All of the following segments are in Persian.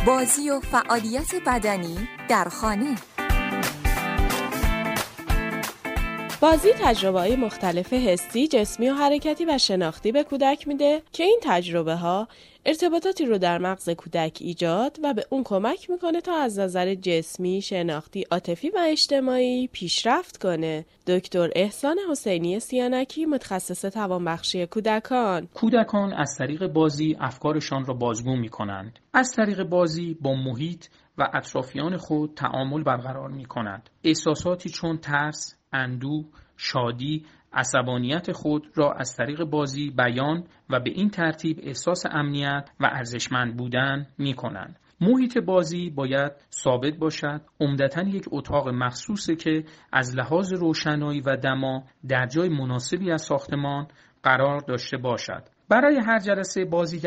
بازی و فعالیت بدنی در خانه. بازی تجربه‌های مختلف حسی، جسمی و حرکتی و شناختی به کودک میده که این تجربه‌ها ارتباطاتی رو در مغز کودک ایجاد و به اون کمک میکنه تا از نظر جسمی، شناختی، عاطفی و اجتماعی پیشرفت کنه. دکتر احسان حسینی سیانکی، متخصص توانبخشی کودکان از طریق بازی افکارشان را بازگو میکنند. از طریق بازی با محیط و اطرافیان خود تعامل برقرار میکنند. احساساتی چون ترس، اندوه، شادی، عصبانیت خود را از طریق بازی بیان و به این ترتیب احساس امنیت و ارزشمند بودن می کنند. محیط بازی باید ثابت باشد، عمدتاً یک اتاق مخصوصه که از لحاظ روشنایی و دما در جای مناسبی از ساختمان قرار داشته باشد. برای هر جلسه بازی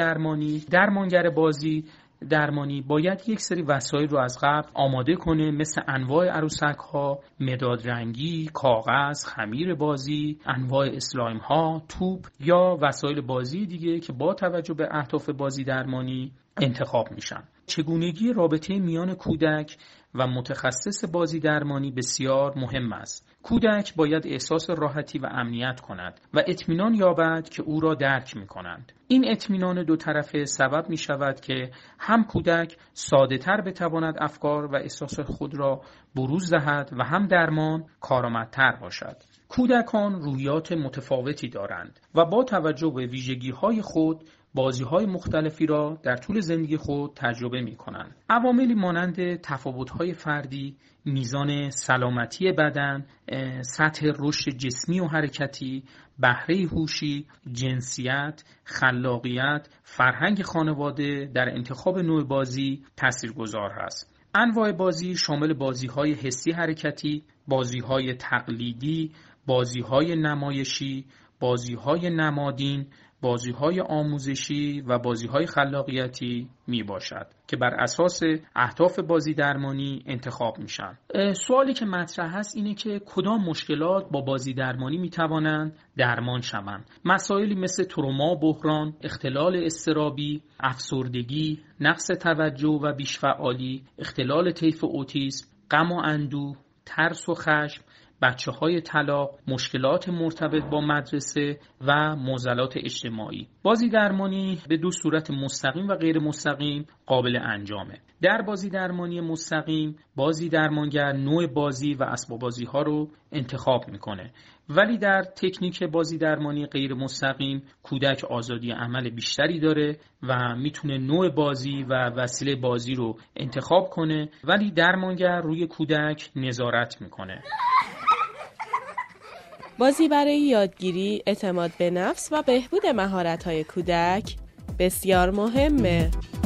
درمانگر بازی درمانی باید یک سری وسایل رو از قبل آماده کنه، مثل انواع عروسک‌ها، مداد رنگی، کاغذ، خمیر بازی، انواع اسلایم‌ها، توپ یا وسایل بازی دیگه که با توجه به اهداف بازی درمانی انتخاب میشن. چگونگی رابطه میان کودک و متخصص بازی درمانی بسیار مهم است. کودک باید احساس راحتی و امنیت کند و اطمینان یابد که او را درک می‌کنند. این اطمینان دو طرفه سبب می‌شود که هم کودک ساده‌تر بتواند افکار و احساس خود را بروز دهد و هم درمان کارآمدتر باشد. کودکان روحیات متفاوتی دارند و با توجه به ویژگی‌های خود بازی‌های مختلفی را در طول زندگی خود تجربه می‌کنند. عواملی مانند تفاوت‌های فردی، میزان سلامتی بدن، سطح رشد جسمی و حرکتی، بهره هوشی، جنسیت، خلاقیت، فرهنگ خانواده در انتخاب نوع بازی تاثیرگذار است. انواع بازی شامل بازی‌های حسی حرکتی، بازی‌های تقلیدی، بازی‌های نمایشی، بازی‌های نمادین، بازی‌های آموزشی و بازی‌های خلاقیتی می باشد که بر اساس اهداف بازی درمانی انتخاب میشن. سوالی که مطرح هست اینه که کدام مشکلات با بازی درمانی می توانند درمان شوند. مسائلی مثل تروما، بحران، اختلال اضطرابی، افسردگی، نقص توجه و بیش‌فعالی، اختلال طیف اوتیسم، غم و اندوه، ترس و خشم، بچه‌های طلاق، مشکلات مرتبط با مدرسه و معضلات اجتماعی. بازی درمانی به دو صورت مستقیم و غیر مستقیم قابل انجامه. در بازی درمانی مستقیم، بازی درمانگر نوع بازی و اسباب بازی‌ها رو انتخاب میکنه. ولی در تکنیک بازی درمانی غیر مستقیم، کودک آزادی عمل بیشتری داره و میتونه نوع بازی و وسیله بازی رو انتخاب کنه، ولی درمانگر روی کودک نظارت میکنه. بازی برای یادگیری، اعتماد به نفس و بهبود مهارت‌های کودک بسیار مهمه.